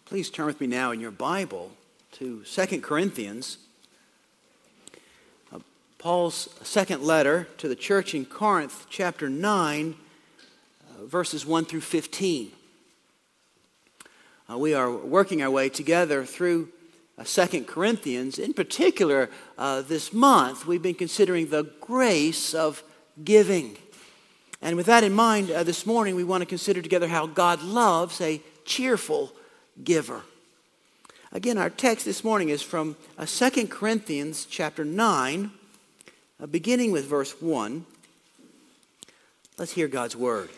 Please turn with me now in your Bible to 2 Corinthians, Paul's second letter to the church in Corinth, chapter 9, verses 1 through 15. We are working our way together through 2 Corinthians. In particular, this month, we've been considering the grace of giving. And with that in mind, this morning, we want to consider together how God loves a cheerful giver. Again, our text this morning is from 2 Corinthians chapter 9, beginning with verse 1. Let's hear God's word.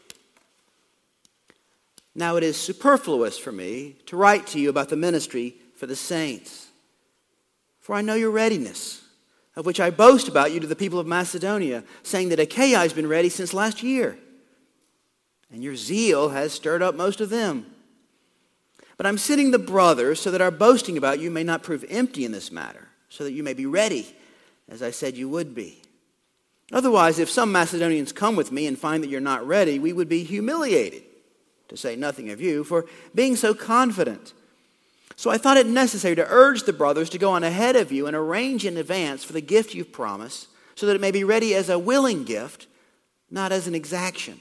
Now it is superfluous for me to write to you about the ministry for the saints. For I know your readiness, of which I boast about you to the people of Macedonia, saying that Achaia has been ready since last year, and your zeal has stirred up most of them. But I'm sending the brothers so that our boasting about you may not prove empty in this matter, so that you may be ready, as I said you would be. Otherwise, if some Macedonians come with me and find that you're not ready, we would be humiliated, to say nothing of you, for being so confident. So I thought it necessary to urge the brothers to go on ahead of you and arrange in advance for the gift you've promised, so that it may be ready as a willing gift, not as an exaction.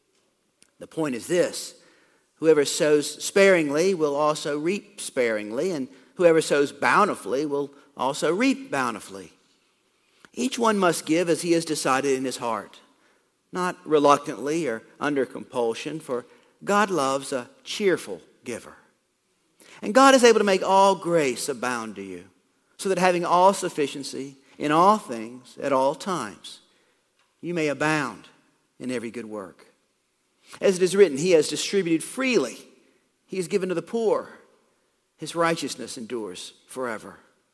The point is this: whoever sows sparingly will also reap sparingly, and whoever sows bountifully will also reap bountifully. Each one must give as he has decided in his heart, not reluctantly or under compulsion, for God loves a cheerful giver. And God is able to make all grace abound to you, so that having all sufficiency in all things at all times, you may abound in every good work. As it is written, he has distributed freely. He has given to the poor. His righteousness endures forever.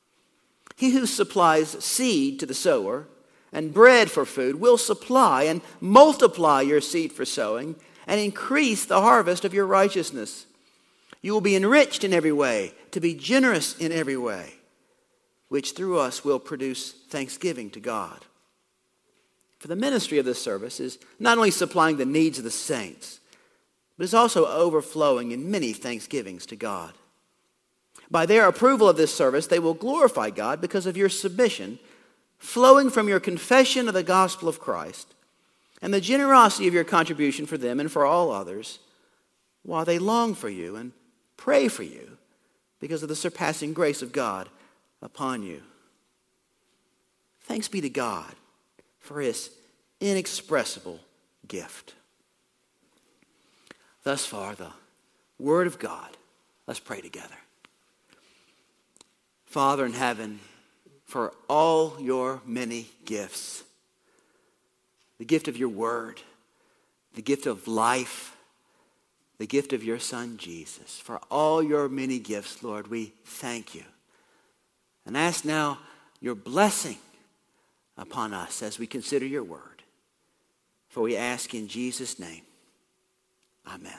He who supplies seed to the sower and bread for food will supply and multiply your seed for sowing and increase the harvest of your righteousness. You will be enriched in every way, to be generous in every way, which through us will produce thanksgiving to God. For the ministry of this service is not only supplying the needs of the saints, but is also overflowing in many thanksgivings to God. By their approval of this service, they will glorify God because of your submission, flowing from your confession of the gospel of Christ, and the generosity of your contribution for them and for all others, while they long for you and pray for you because of the surpassing grace of God upon you. Thanks be to God for his inexpressible gift. Thus far, the word of God. Let's pray together. Father in heaven, for all your many gifts, the gift of your word, the gift of life, the gift of your Son, Jesus, for all your many gifts, Lord, we thank you. And ask now your blessing upon us as we consider your word. For we ask in Jesus' name. Amen.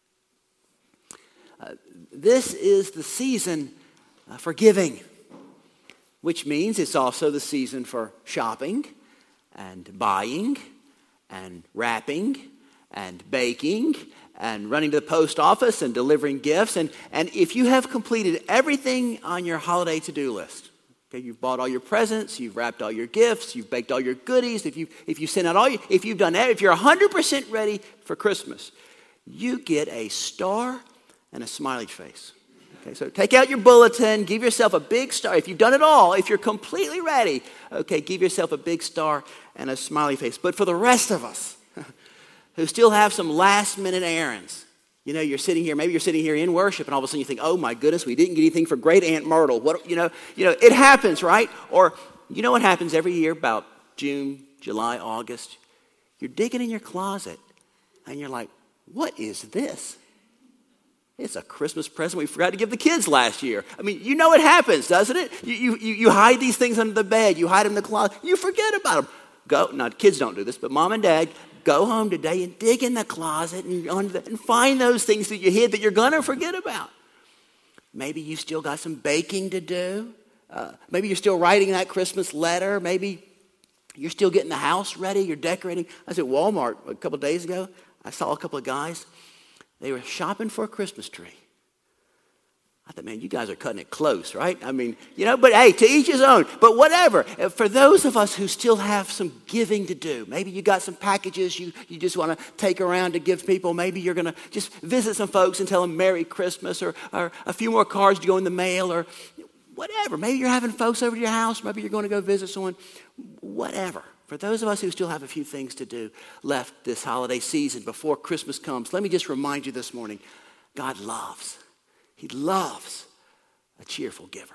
This is the season for giving, which means it's also the season for shopping and buying and wrapping and baking and running to the post office and delivering gifts. And if you have completed everything on your holiday to-do list, okay, you've bought all your presents, you've wrapped all your gifts, you've baked all your goodies, if you sent out if you've done that, if you're 100% ready for Christmas, you get a star and a smiley face. Okay, so take out your bulletin, give yourself a big star. If you've done it all, if you're completely ready, okay, give yourself a big star and a smiley face. But for the rest of us who still have some last-minute errands, you know, maybe you're sitting here in worship, and all of a sudden you think, oh my goodness, we didn't get anything for great Aunt Myrtle. What, you know, it happens, right? Or you know what happens every year about June, July, August? You're digging in your closet, and you're like, what is this? It's a Christmas present we forgot to give the kids last year. I mean, you know it happens, doesn't it? You hide these things under the bed. You hide them in the closet. You forget about them. Now, kids don't do this, but mom and dad, go home today and dig in the closet and find those things that you hid that you're going to forget about. Maybe you've still got some baking to do. Maybe you're still writing that Christmas letter. Maybe you're still getting the house ready. You're decorating. I was at Walmart a couple of days ago. I saw a couple of guys. They were shopping for a Christmas tree. I thought, man, you guys are cutting it close, right? I mean, but hey, to each his own. But whatever. For those of us who still have some giving to do, maybe you got some packages you just want to take around to give people. Maybe you're going to just visit some folks and tell them Merry Christmas, or a few more cards to go in the mail, or whatever. Maybe you're having folks over to your house. Maybe you're going to go visit someone. Whatever. For those of us who still have a few things to do left this holiday season before Christmas comes, let me just remind you this morning, God loves. He loves a cheerful giver.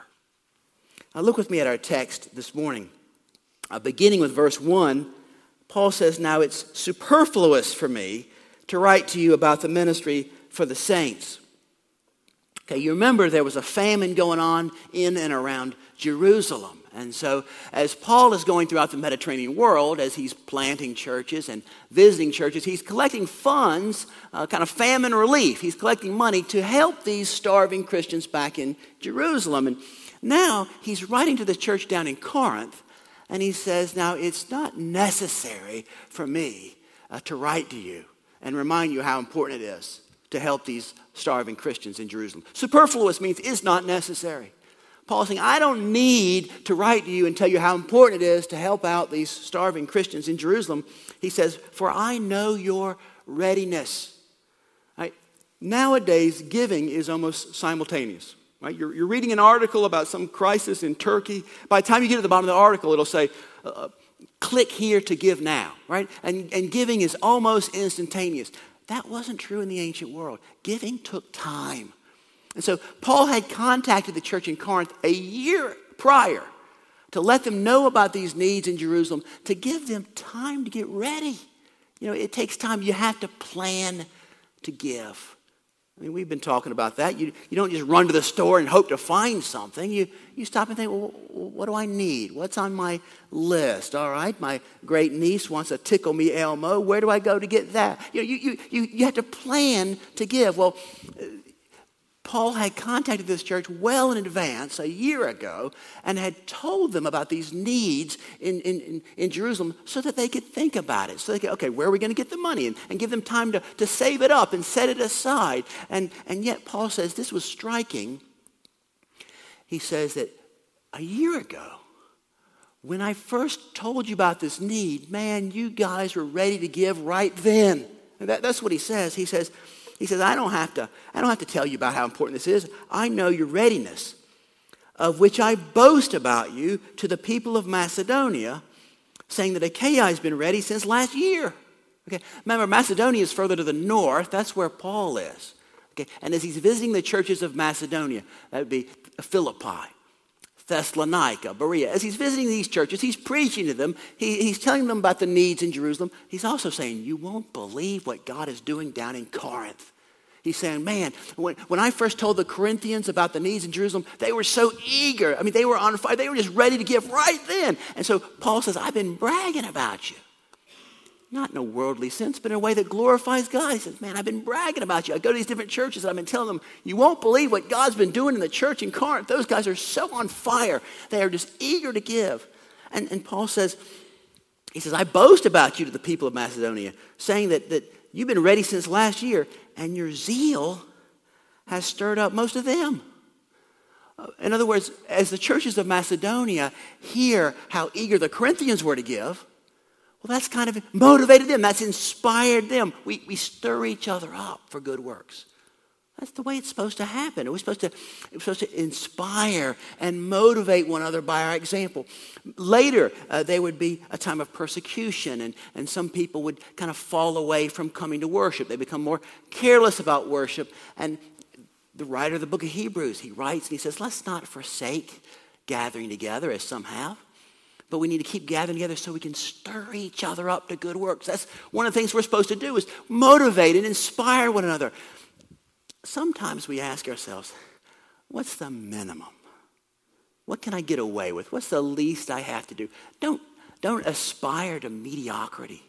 Now look with me at our text this morning. Beginning with verse 1, Paul says, now it's superfluous for me to write to you about the ministry for the saints. Okay, you remember there was a famine going on in and around Jerusalem. And so as Paul is going throughout the Mediterranean world, as he's planting churches and visiting churches, he's collecting funds, kind of famine relief. He's collecting money to help these starving Christians back in Jerusalem. And now he's writing to the church down in Corinth, and he says, now it's not necessary for me to write to you and remind you how important it is to help these starving Christians in Jerusalem. Superfluous means it's not necessary. Paul's saying, I don't need to write to you and tell you how important it is to help out these starving Christians in Jerusalem. He says, for I know your readiness. Right? Nowadays, giving is almost simultaneous. Right? You're reading an article about some crisis in Turkey. By the time you get to the bottom of the article, it'll say, click here to give now. Right? And giving is almost instantaneous. That wasn't true in the ancient world. Giving took time. And so Paul had contacted the church in Corinth a year prior to let them know about these needs in Jerusalem, to give them time to get ready. It takes time. You have to plan to give. I mean, we've been talking about that. You don't just run to the store and hope to find something. You stop and think, well, what do I need? What's on my list? All right, my great niece wants a Tickle Me Elmo. Where do I go to get that? You have to plan to give. Well, Paul had contacted this church well in advance, a year ago, and had told them about these needs in Jerusalem so that they could think about it. So they could, okay, where are we going to get the money? And give them time to save it up and set it aside. And yet Paul says this was striking. He says that a year ago, when I first told you about this need, man, you guys were ready to give right then. And that's what he says. He says, I don't have to tell you about how important this is. I know your readiness, of which I boast about you to the people of Macedonia, saying that Achaia has been ready since last year. Okay, remember, Macedonia is further to the north. That's where Paul is. Okay, and as he's visiting the churches of Macedonia, that would be Philippi, Thessalonica, Berea. As he's visiting these churches, he's preaching to them. He's telling them about the needs in Jerusalem. He's also saying, you won't believe what God is doing down in Corinth. He's saying, man, when I first told the Corinthians about the needs in Jerusalem, they were so eager. I mean, they were on fire. They were just ready to give right then. And so Paul says, I've been bragging about you. Not in a worldly sense, but in a way that glorifies God. He says, man, I've been bragging about you. I go to these different churches and I've been telling them, you won't believe what God's been doing in the church in Corinth. Those guys are so on fire. They are just eager to give. And Paul says, he says, I boast about you to the people of Macedonia, saying that you've been ready since last year, and your zeal has stirred up most of them. In other words, as the churches of Macedonia hear how eager the Corinthians were to give, well, that's kind of motivated them. That's inspired them. We stir each other up for good works. That's the way it's supposed to happen. We're supposed to inspire and motivate one another by our example. Later, there would be a time of persecution, and some people would kind of fall away from coming to worship. They become more careless about worship. And the writer of the book of Hebrews, he writes and he says, let's not forsake gathering together as some have, but we need to keep gathering together so we can stir each other up to good works. That's one of the things we're supposed to do, is motivate and inspire one another. Sometimes we ask ourselves, what's the minimum? What can I get away with? What's the least I have to do? Don't aspire to mediocrity.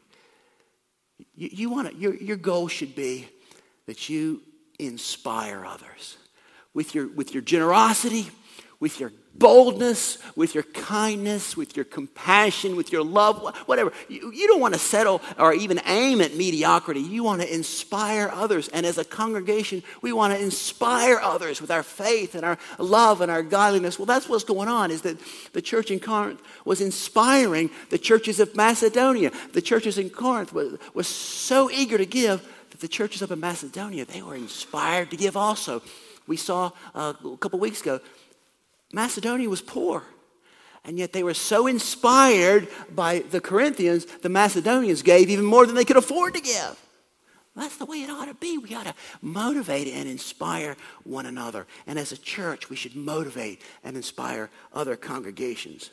Your goal should be that you inspire others with your generosity, with your boldness, with your kindness, with your compassion, with your love, whatever. You don't want to settle or even aim at mediocrity. You want to inspire others. And as a congregation, we want to inspire others with our faith and our love and our godliness. Well, that's what's going on, is that the church in Corinth was inspiring the churches of Macedonia. The churches in Corinth was so eager to give that the churches up in Macedonia, they were inspired to give also. We saw a couple weeks ago, Macedonia was poor, and yet they were so inspired by the Corinthians, the Macedonians gave even more than they could afford to give. That's the way it ought to be. We ought to motivate and inspire one another. And as a church, we should motivate and inspire other congregations.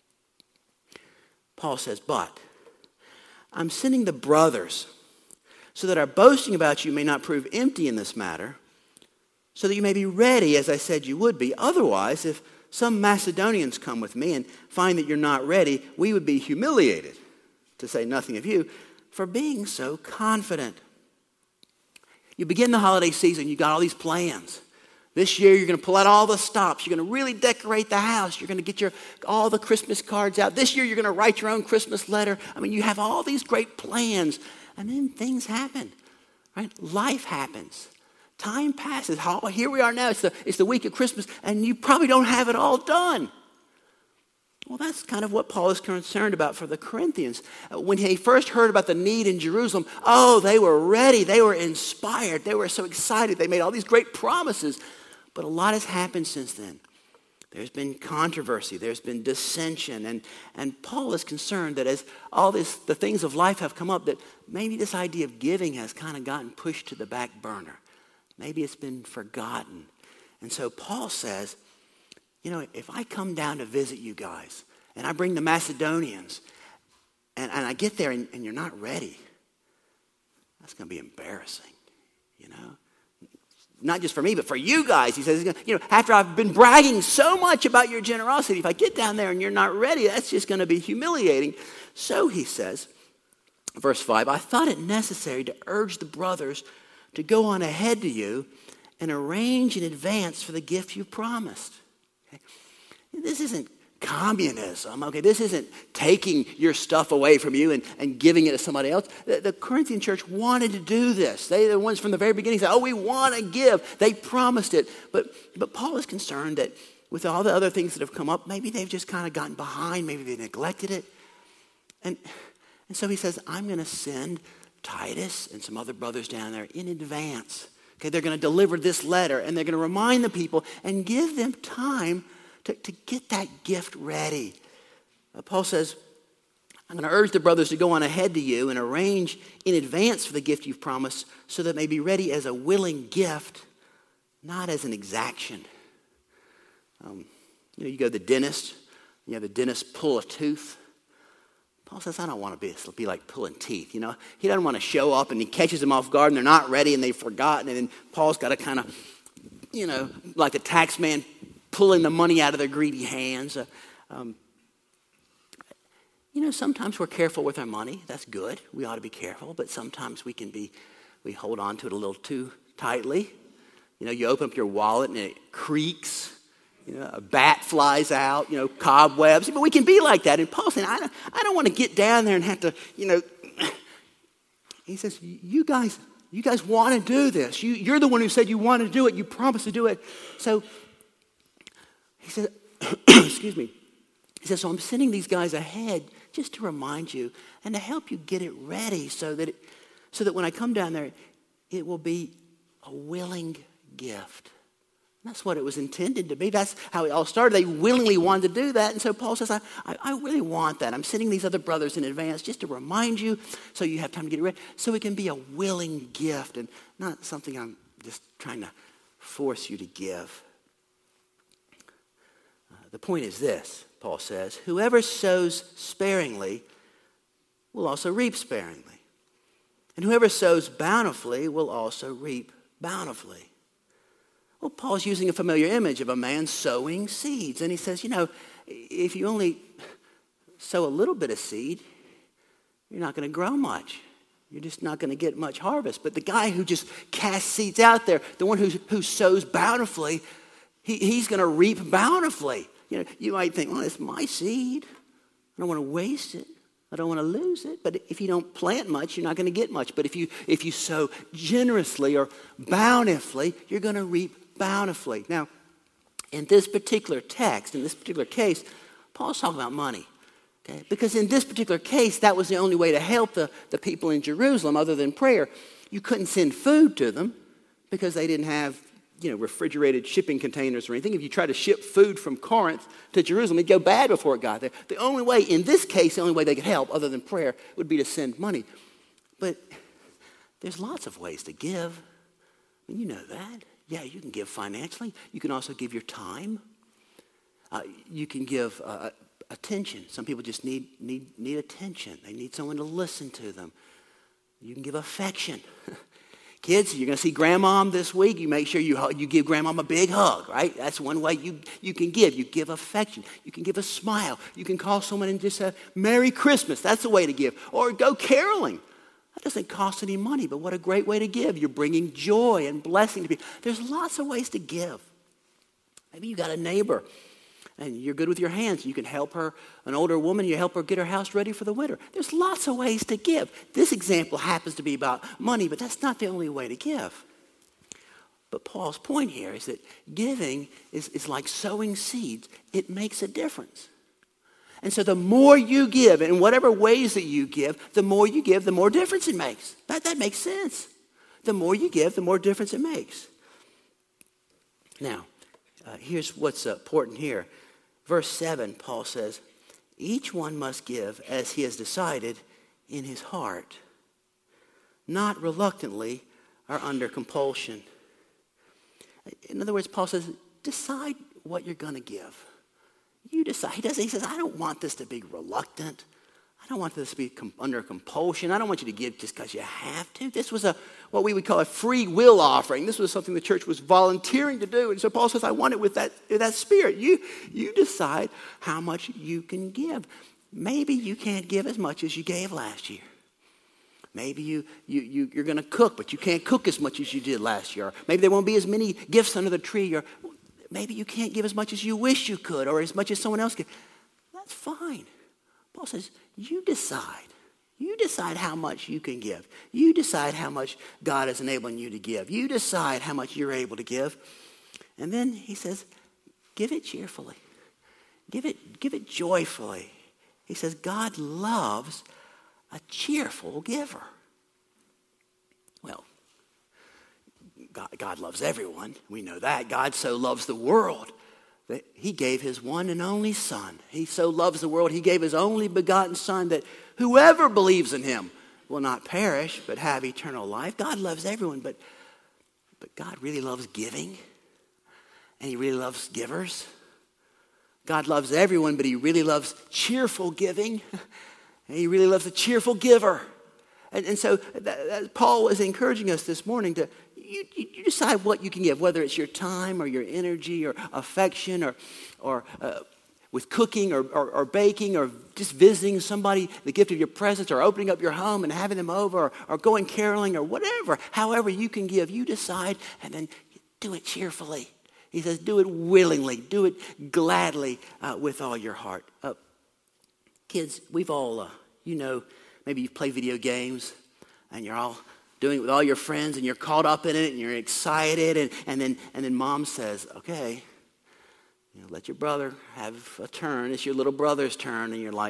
Paul says, but I'm sending the brothers so that our boasting about you may not prove empty in this matter, so that you may be ready as I said you would be. Otherwise, if some Macedonians come with me and find that you're not ready, we would be humiliated, to say nothing of you, for being so confident. You begin the holiday season, you got all these plans. This year you're going to pull out all the stops. You're going to really decorate the house. You're going to get all the Christmas cards out. This year you're going to write your own Christmas letter. I mean, you have all these great plans, and then things happen, right? Life happens. Time passes. Here we are now. It's the week of Christmas, and you probably don't have it all done. Well, that's kind of what Paul is concerned about for the Corinthians. When he first heard about the need in Jerusalem, they were ready. They were inspired. They were so excited. They made all these great promises. But a lot has happened since then. There's been controversy. There's been dissension. And Paul is concerned that as the things of life have come up, that maybe this idea of giving has kind of gotten pushed to the back burner. Maybe it's been forgotten. And so Paul says, if I come down to visit you guys and I bring the Macedonians and I get there and you're not ready, that's going to be embarrassing, Not just for me, but for you guys. He says, after I've been bragging so much about your generosity, if I get down there and you're not ready, that's just going to be humiliating. So he says, verse 5, I thought it necessary to urge the brothers to go on ahead to you and arrange in advance for the gift you promised. Okay? This isn't communism. Okay, this isn't taking your stuff away from you and giving it to somebody else. The Corinthian church wanted to do this. They the ones from the very beginning said, we want to give. They promised it. But Paul is concerned that with all the other things that have come up, maybe they've just kind of gotten behind. Maybe they neglected it. And so he says, I'm going to send Titus and some other brothers down there in advance. Okay, they're going to deliver this letter, and they're going to remind the people and give them time to get that gift ready. Paul says, I'm going to urge the brothers to go on ahead to you and arrange in advance for the gift you've promised so that it may be ready as a willing gift, not as an exaction. You go to the dentist, you have the dentist pull a tooth. Paul says, I don't want to be like pulling teeth. He doesn't want to show up and he catches them off guard and they're not ready and they've forgotten. And then Paul's got to kind of, like the tax man pulling the money out of their greedy hands. Sometimes we're careful with our money. That's good. We ought to be careful. But sometimes we hold on to it a little too tightly. You open up your wallet and it creaks. A bat flies out, cobwebs. But we can be like that. And Paul's saying, I don't want to get down there and have to, He says, you guys want to do this. You're the one who said you want to do it. You promised to do it. So he said, excuse me. He says, so I'm sending these guys ahead just to remind you and to help you get it ready so that when I come down there, it will be a willing gift. That's what it was intended to be. That's how it all started. They willingly wanted to do that. And so Paul says, I really want that. I'm sending these other brothers in advance just to remind you so you have time to get it ready. So it can be a willing gift and not something I'm just trying to force you to give. The point is this, Paul says, whoever sows sparingly will also reap sparingly. And whoever sows bountifully will also reap bountifully. Well, Paul's using a familiar image of a man sowing seeds. And he says, if you only sow a little bit of seed, you're not going to grow much. You're just not going to get much harvest. But the guy who just casts seeds out there, the one who sows bountifully, He's going to reap bountifully. You know, you might think, well, it's my seed. I don't want to waste it. I don't want to lose it. But if you don't plant much, you're not going to get much. But if you sow generously or bountifully, you're going to reap bountifully. Now, in this particular text, in this particular case, Paul's talking about money. Okay? Because in this particular case, that was the only way to help the people in Jerusalem other than prayer. You couldn't send food to them because they didn't have, refrigerated shipping containers or anything. If you tried to ship food from Corinth to Jerusalem, it'd go bad before it got there. The only way, in this case, the only way they could help other than prayer would be to send money. But there's lots of ways to give. I mean, you know that. Yeah, you can give financially. You can also give your time. You can give attention. Some people just need attention. They need someone to listen to them. You can give affection. Kids, you're going to see grandmom this week. You make sure you give grandmom a big hug, right? That's one way you can give. You give affection. You can give a smile. You can call someone and just say, Merry Christmas. That's the way to give. Or go caroling. That doesn't cost any money, but what a great way to give. You're bringing joy and blessing to people. There's lots of ways to give. Maybe you got a neighbor and you're good with your hands. You can help her, an older woman, you help her get her house ready for the winter. There's lots of ways to give. This example happens to be about money, but that's not the only way to give. But Paul's point here is that giving is like sowing seeds. It makes a difference. And so the more you give, in whatever ways that you give, the more you give, the more difference it makes. That makes sense. The more you give, the more difference it makes. Now, here's what's important here. Verse 7, Paul says, each one must give as he has decided in his heart, not reluctantly or under compulsion. In other words, Paul says, decide what you're going to give. You decide. He says, I don't want this to be reluctant. I don't want this to be under compulsion. I don't want you to give just because you have to. This was what we would call a free will offering. This was something the church was volunteering to do. And so Paul says, I want it with that spirit. You decide how much you can give. Maybe you can't give as much as you gave last year. Maybe you're going to cook, but you can't cook as much as you did last year. Maybe there won't be as many gifts under the tree. Or maybe you can't give as much as you wish you could or as much as someone else could. That's fine. Paul says, you decide. You decide how much you can give. You decide how much God is enabling you to give. You decide how much you're able to give. And then he says, give it cheerfully. Give it joyfully. He says, God loves a cheerful giver. Well, God loves everyone. We know that. God so loves the world that he gave his one and only son. He so loves the world, he gave his only begotten son that whoever believes in him will not perish but have eternal life. God loves everyone, but God really loves giving, and he really loves givers. God loves everyone, but he really loves cheerful giving, and he really loves a cheerful giver. And so Paul is encouraging us this morning to you decide what you can give, whether it's your time or your energy or affection or with cooking or baking or just visiting somebody, the gift of your presence, or opening up your home and having them over or going caroling or whatever. However you can give, you decide, and then do it cheerfully. He says do it willingly, do it gladly with all your heart. Kids, we've all, maybe you've played video games and you're all doing it with all your friends and you're caught up in it and you're excited and then mom says, okay, let your brother have a turn. It's your little brother's turn, and you're like,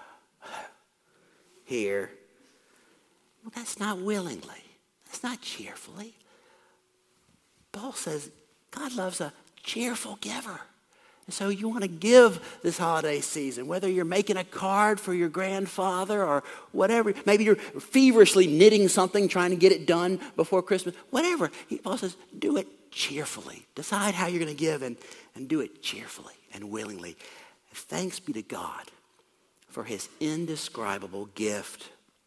here. Well, that's not willingly. That's not cheerfully. Paul says God loves a cheerful giver. And so you want to give this holiday season, whether you're making a card for your grandfather or whatever. Maybe you're feverishly knitting something, trying to get it done before Christmas. Whatever. Paul says, do it cheerfully. Decide how you're going to give and do it cheerfully and willingly. Thanks be to God for his indescribable gift.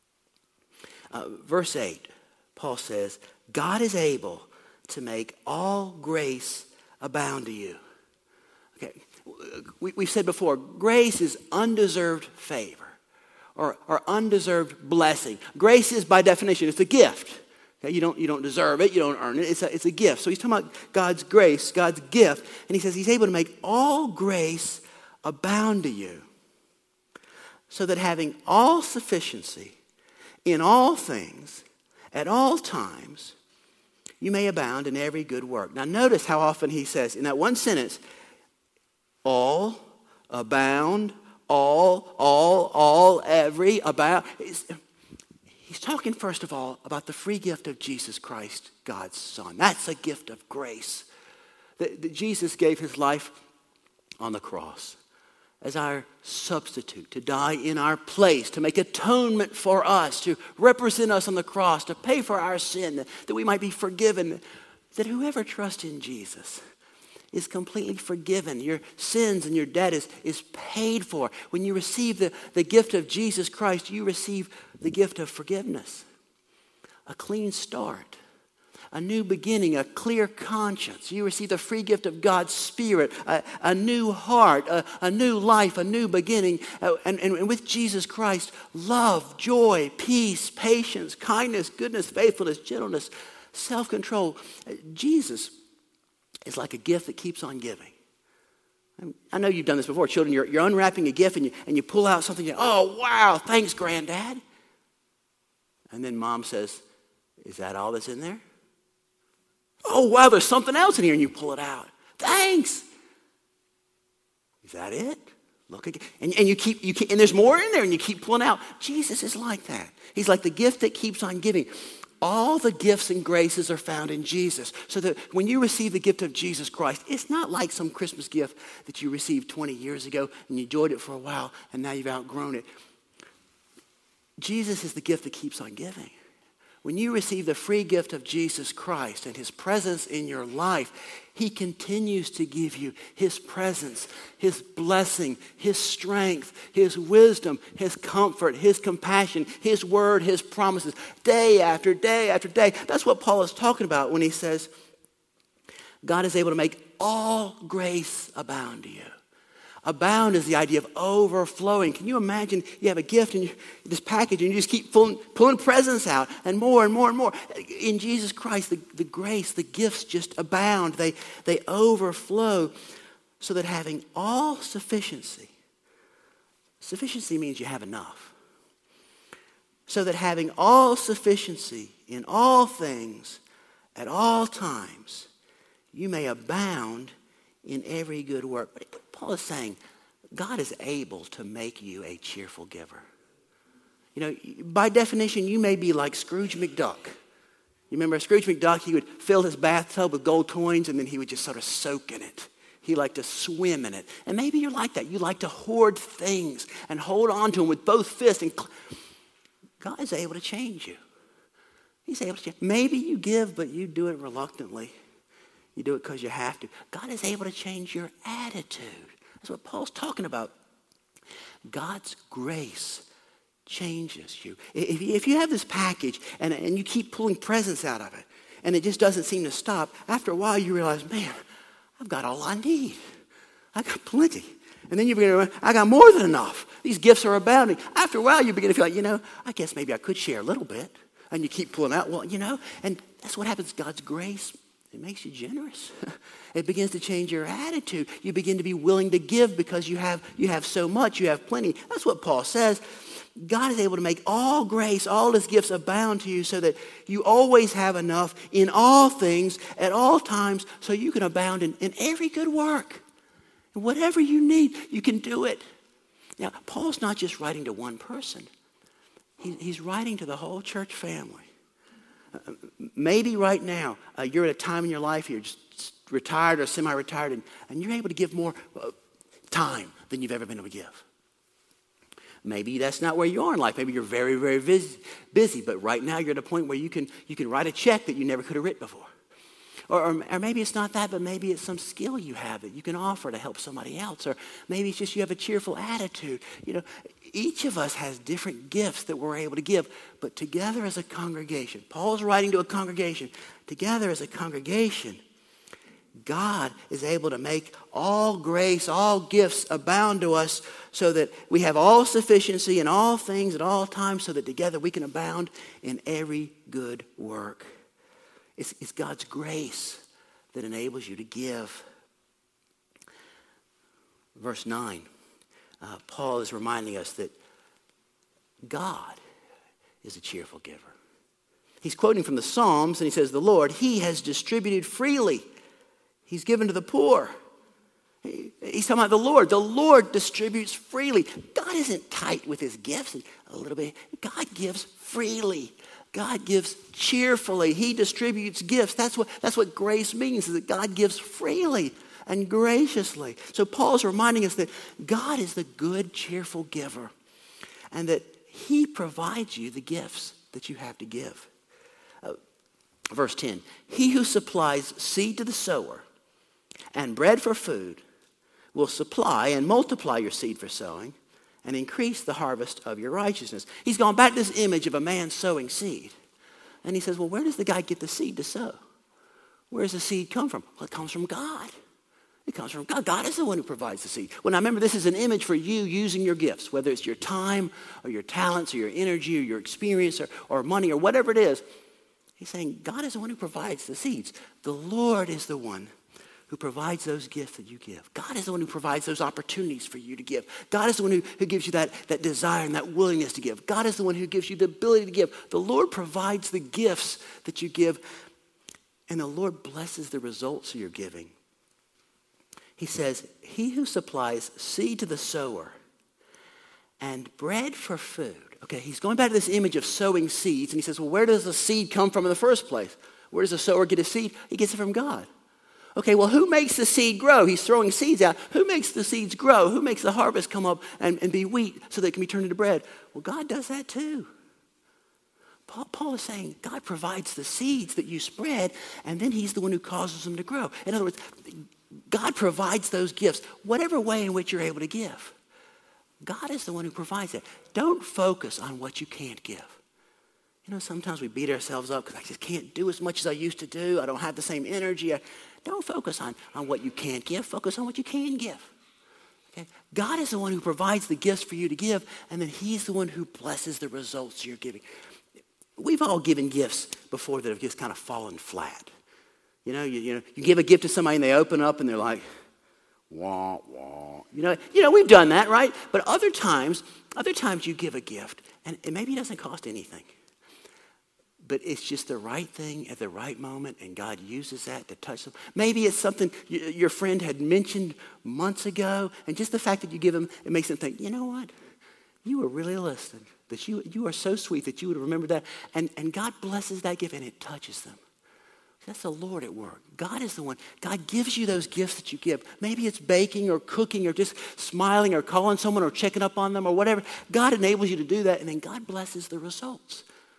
Verse 8, Paul says, God is able to make all grace abound to you. Okay, we've said before, grace is undeserved favor or undeserved blessing. Grace is, by definition, it's a gift. Okay, you don't deserve it. You don't earn it. It's a gift. So he's talking about God's grace, God's gift. And he says he's able to make all grace abound to you, so that having all sufficiency in all things, at all times, you may abound in every good work. Now notice how often he says in that one sentence, all, abound, all, every, about. He's talking first of all about the free gift of Jesus Christ, God's Son. That's a gift of grace. That Jesus gave his life on the cross as our substitute, to die in our place, to make atonement for us, to represent us on the cross, to pay for our sin, that we might be forgiven, that whoever trusts in Jesus is completely forgiven. Your sins and your debt is paid for. When you receive the gift of Jesus Christ, you receive the gift of forgiveness, a clean start, a new beginning, a clear conscience. You receive the free gift of God's Spirit, a new heart, a new life, a new beginning. And with Jesus Christ, love, joy, peace, patience, kindness, goodness, faithfulness, gentleness, self-control. Jesus is like a gift that keeps on giving. I know you've done this before. Children, you're unwrapping a gift and you pull out something. Oh, wow, thanks, Granddad. And then Mom says, is that all that's in there? Oh, wow, there's something else in here, and you pull it out. Thanks. Is that it? Look again. And you keep, and there's more in there, and you keep pulling out. Jesus is like that. He's like the gift that keeps on giving. All the gifts and graces are found in Jesus. So that when you receive the gift of Jesus Christ, it's not like some Christmas gift that you received 20 years ago, and you enjoyed it for a while, and now you've outgrown it. Jesus is the gift that keeps on giving. When you receive the free gift of Jesus Christ and his presence in your life, he continues to give you his presence, his blessing, his strength, his wisdom, his comfort, his compassion, his word, his promises, day after day after day. That's what Paul is talking about when he says, God is able to make all grace abound to you. Abound is the idea of overflowing. Can you imagine you have a gift in this package and you just keep pulling presents out and more and more and more. In Jesus Christ, the grace, the gifts just abound. They overflow so that having all sufficiency means you have enough. So that having all sufficiency in all things at all times, you may abound in every good work. But Paul is saying, God is able to make you a cheerful giver. You know, by definition, you may be like Scrooge McDuck. You remember Scrooge McDuck? He would fill his bathtub with gold coins and then he would just sort of soak in it. He liked to swim in it. And maybe you're like that. You like to hoard things and hold on to them with both fists. And God is able to change you. He's able to change. Maybe you give, but you do it reluctantly. You do it because you have to. God is able to change your attitude. That's what Paul's talking about. God's grace changes you. If you have this package and you keep pulling presents out of it and it just doesn't seem to stop, after a while you realize, man, I've got all I need. I got plenty. And then you begin to, I got more than enough. These gifts are abounding. After a while you begin to feel like, I guess maybe I could share a little bit. And you keep pulling out, and that's what happens. God's grace, it makes you generous. It begins to change your attitude. You begin to be willing to give because you have so much, you have plenty. That's what Paul says. God is able to make all grace, all his gifts abound to you so that you always have enough in all things at all times so you can abound in every good work. And whatever you need, you can do it. Now, Paul's not just writing to one person. He's writing to the whole church family. Maybe right now, you're at a time in your life, you're just retired or semi-retired, and you're able to give more time than you've ever been able to give. Maybe that's not where you are in life. Maybe you're very, very busy, but right now you're at a point where you can write a check that you never could have written before. Or maybe it's not that, but maybe it's some skill you have that you can offer to help somebody else. Or maybe it's just you have a cheerful attitude. Each of us has different gifts that we're able to give. But together as a congregation, Paul's writing to a congregation, together as a congregation, God is able to make all grace, all gifts abound to us so that we have all sufficiency in all things at all times so that together we can abound in every good work. It's God's grace that enables you to give. Verse 9, Paul is reminding us that God is a cheerful giver. He's quoting from the Psalms, and he says, the Lord, he has distributed freely. He's given to the poor. He's talking about the Lord. The Lord distributes freely. God isn't tight with his gifts a little bit. God gives freely. God gives cheerfully. He distributes gifts. That's what grace means, is that God gives freely and graciously. So Paul's reminding us that God is the good, cheerful giver, and that he provides you the gifts that you have to give. Verse 10, he who supplies seed to the sower and bread for food will supply and multiply your seed for sowing and increase the harvest of your righteousness. He's gone back to this image of a man sowing seed. And he says, well, where does the guy get the seed to sow? Where does the seed come from? Well, it comes from God. It comes from God. God is the one who provides the seed. Well, now remember, this is an image for you using your gifts, whether it's your time or your talents or your energy or your experience or money or whatever it is. He's saying God is the one who provides the seeds. The Lord is the one who provides those gifts that you give. God is the one who provides those opportunities for you to give. God is the one who gives you that desire and that willingness to give. God is the one who gives you the ability to give. The Lord provides the gifts that you give, and the Lord blesses the results of your giving. He says, he who supplies seed to the sower and bread for food. Okay, he's going back to this image of sowing seeds, and he says, well, where does the seed come from in the first place? Where does the sower get his seed? He gets it from God. Okay, well, who makes the seed grow? He's throwing seeds out. Who makes the seeds grow? Who makes the harvest come up and be wheat so that it can be turned into bread? Well, God does that too. Paul is saying God provides the seeds that you spread, and then he's the one who causes them to grow. In other words, God provides those gifts, whatever way in which you're able to give. God is the one who provides it. Don't focus on what you can't give. You know, sometimes we beat ourselves up because I just can't do as much as I used to do. I don't have the same energy. Don't focus on what you can't give. Focus on what you can give. Okay? God is the one who provides the gifts for you to give, and then he's the one who blesses the results you're giving. We've all given gifts before that have just kind of fallen flat. You give a gift to somebody and they open up and they're like, wah, wah. You know, we've done that, right? But other times you give a gift and maybe it doesn't cost anything. But it's just the right thing at the right moment, and God uses that to touch them. Maybe it's something your friend had mentioned months ago, and just the fact that you give them, it makes them think, you know what? You were really listening. That you are so sweet that you would remember that. And God blesses that gift, and it touches them. That's the Lord at work. God is the one. God gives you those gifts that you give. Maybe it's baking or cooking or just smiling or calling someone or checking up on them or whatever. God enables you to do that, and then God blesses the results.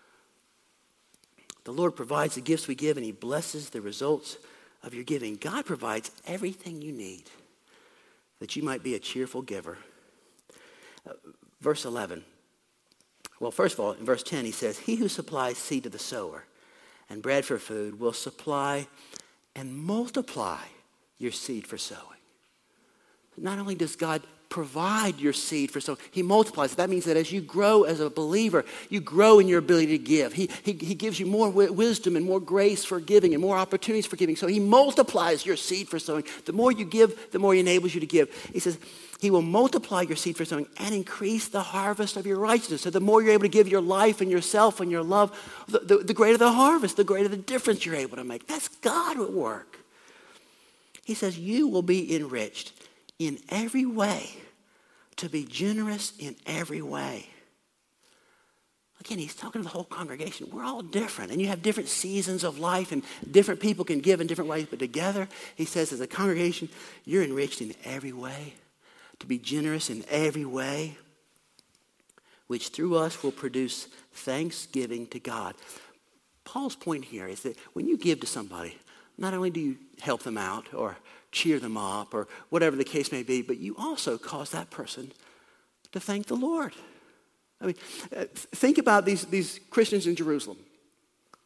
The Lord provides the gifts we give, and he blesses the results of your giving. God provides everything you need that you might be a cheerful giver. Verse 11. Well, first of all, in verse 10, he says, he who supplies seed to the sower and bread for food will supply and multiply your seed for sowing. Not only does God provide your seed for sowing, he multiplies it. That means that as you grow as a believer, you grow in your ability to give. He gives you more wisdom and more grace for giving and more opportunities for giving. So he multiplies your seed for sowing. The more you give, the more he enables you to give. He says he will multiply your seed for sowing and increase the harvest of your righteousness. So the more you're able to give your life and yourself and your love, the greater the harvest, the greater the difference you're able to make. That's God at work. He says you will be enriched in every way, to be generous in every way. Again, he's talking to the whole congregation. We're all different, and you have different seasons of life, and different people can give in different ways, but together, he says, as a congregation, you're enriched in every way, to be generous in every way, which through us will produce thanksgiving to God. Paul's point here is that when you give to somebody, not only do you help them out or cheer them up or whatever the case may be, but you also cause that person to thank the Lord. I mean, think about these Christians in Jerusalem.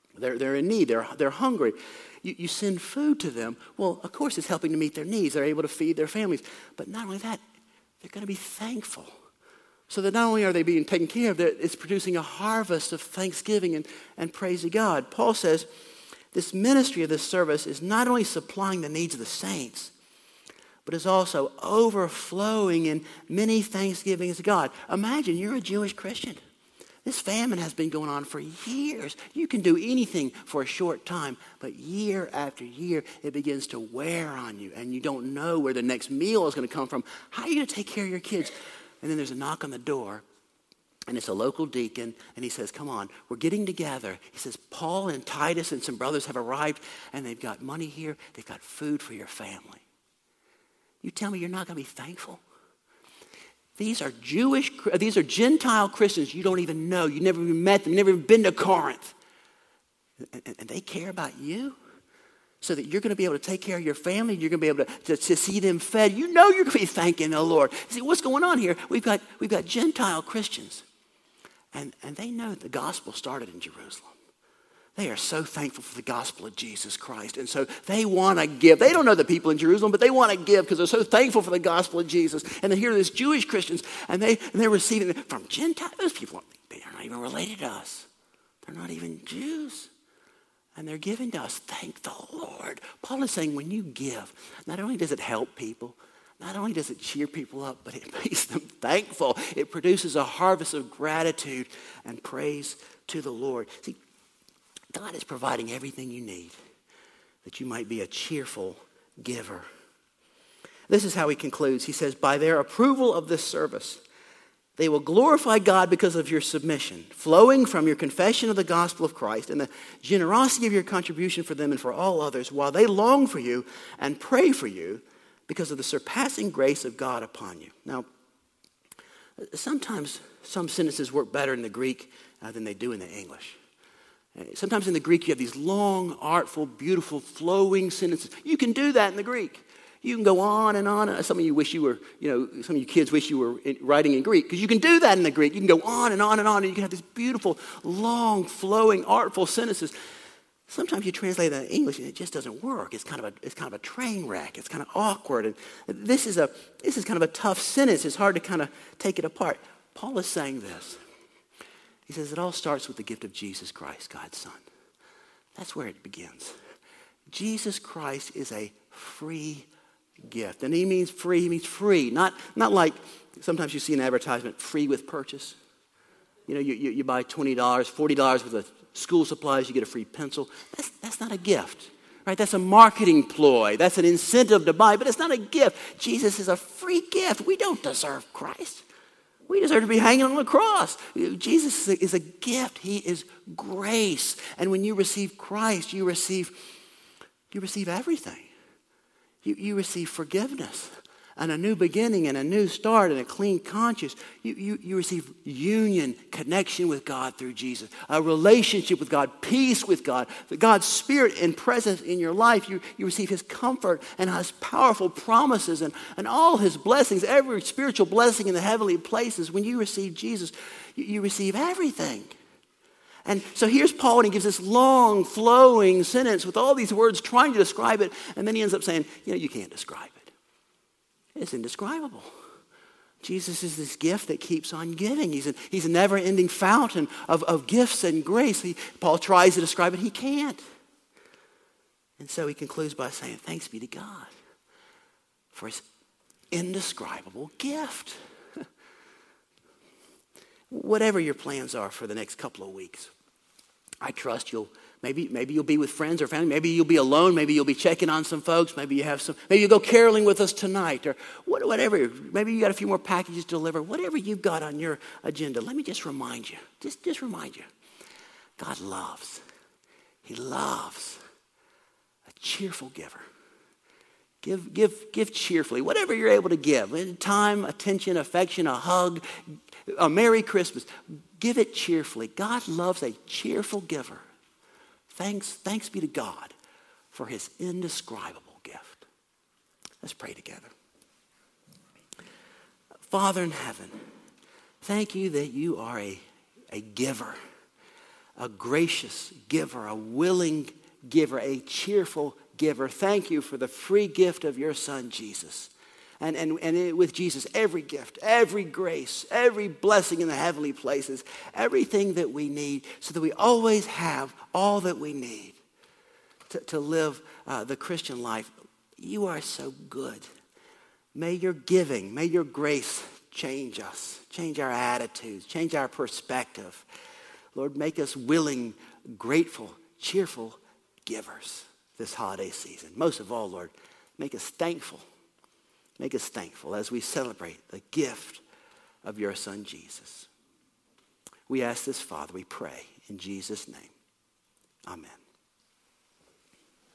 They're in need. They're hungry. You send food to them. Well, of course, it's helping to meet their needs. They're able to feed their families. But not only that, they're going to be thankful. So that not only are they being taken care of, it's producing a harvest of thanksgiving and praise to God. Paul says this ministry of this service is not only supplying the needs of the saints, but is also overflowing in many thanksgivings to God. Imagine you're a Jewish Christian. This famine has been going on for years. You can do anything for a short time, but year after year, it begins to wear on you, and you don't know where the next meal is going to come from. How are you going to take care of your kids? And then there's a knock on the door, and it's a local deacon, and he says, come on, we're getting together. He says, Paul and Titus and some brothers have arrived, and they've got money here. They've got food for your family. You tell me you're not going to be thankful? These are Gentile Christians you don't even know. You never even met them. You've never even been to Corinth. And they care about you so that you're going to be able to take care of your family. You're going to be able to see them fed. You know you're going to be thanking the Lord. See, what's going on here? We've got Gentile Christians. And they know the gospel started in Jerusalem. They are so thankful for the gospel of Jesus Christ. And so they want to give. They don't know the people in Jerusalem, but they want to give because they're so thankful for the gospel of Jesus. And then here are these Jewish Christians, and they're receiving it from Gentiles. Those people, they're not even related to us. They're not even Jews. And they're giving to us. Thank the Lord. Paul is saying when you give, not only does it help people, not only does it cheer people up, but it makes them thankful. It produces a harvest of gratitude and praise to the Lord. See, God is providing everything you need that you might be a cheerful giver. This is how he concludes. He says, by their approval of this service, they will glorify God because of your submission, flowing from your confession of the gospel of Christ and the generosity of your contribution for them and for all others, while they long for you and pray for you because of the surpassing grace of God upon you. Now, sometimes some sentences work better in the Greek than they do in the English. Sometimes in the Greek you have these long, artful, beautiful, flowing sentences. You can do that in the Greek. You can go on and on. Some of you wish you were, some of you kids wish you were writing in Greek because you can do that in the Greek. You can go on and on and on, and you can have these beautiful, long, flowing, artful sentences. Sometimes you translate that in English and it just doesn't work. It's kind of a train wreck. It's kind of awkward. And this is kind of a tough sentence. It's hard to kind of take it apart. Paul is saying this. He says it all starts with the gift of Jesus Christ, God's Son. That's where it begins. Jesus Christ is a free gift. And he means free. Not like sometimes you see an advertisement, free with purchase. You buy $20, $40 worth of school supplies, you get a free pencil. That's not a gift. Right? That's a marketing ploy. That's an incentive to buy, but it's not a gift. Jesus is a free gift. We don't deserve Christ. We deserve to be hanging on the cross. Jesus is a gift. He is grace. And when you receive Christ, you receive everything. You receive forgiveness and a new beginning and a new start and a clean conscience. You receive union, connection with God through Jesus, a relationship with God, peace with God, God's Spirit and presence in your life. You receive his comfort and his powerful promises and all his blessings, every spiritual blessing in the heavenly places. When you receive Jesus, you receive everything. And so here's Paul, and he gives this long, flowing sentence with all these words trying to describe it, and then he ends up saying, you can't describe it. It's indescribable. Jesus is this gift that keeps on giving. He's a never-ending fountain of gifts and grace. Paul tries to describe it. He can't. And so he concludes by saying, thanks be to God for his indescribable gift. Whatever your plans are for the next couple of weeks, I trust maybe you'll be with friends or family. Maybe you'll be alone. Maybe you'll be checking on some folks. Maybe you'll go caroling with us tonight or whatever. Maybe you got a few more packages to deliver. Whatever you've got on your agenda, let me just remind you. Just remind you. God loves. He loves a cheerful giver. Give cheerfully. Whatever you're able to give. Time, attention, affection, a hug, a Merry Christmas. Give it cheerfully. God loves a cheerful giver. Thanks be to God for his indescribable gift. Let's pray together. Father in heaven, thank you that you are a giver, a gracious giver, a willing giver, a cheerful giver. Thank you for the free gift of your Son, Jesus. And with Jesus, every gift, every grace, every blessing in the heavenly places, everything that we need so that we always have all that we need to live the Christian life. You are so good. May your giving, may your grace change us, change our attitudes, change our perspective. Lord, make us willing, grateful, cheerful givers this holiday season. Most of all, Lord, make us thankful. Make us thankful as we celebrate the gift of your Son, Jesus. We ask this, Father, we pray in Jesus' name. Amen.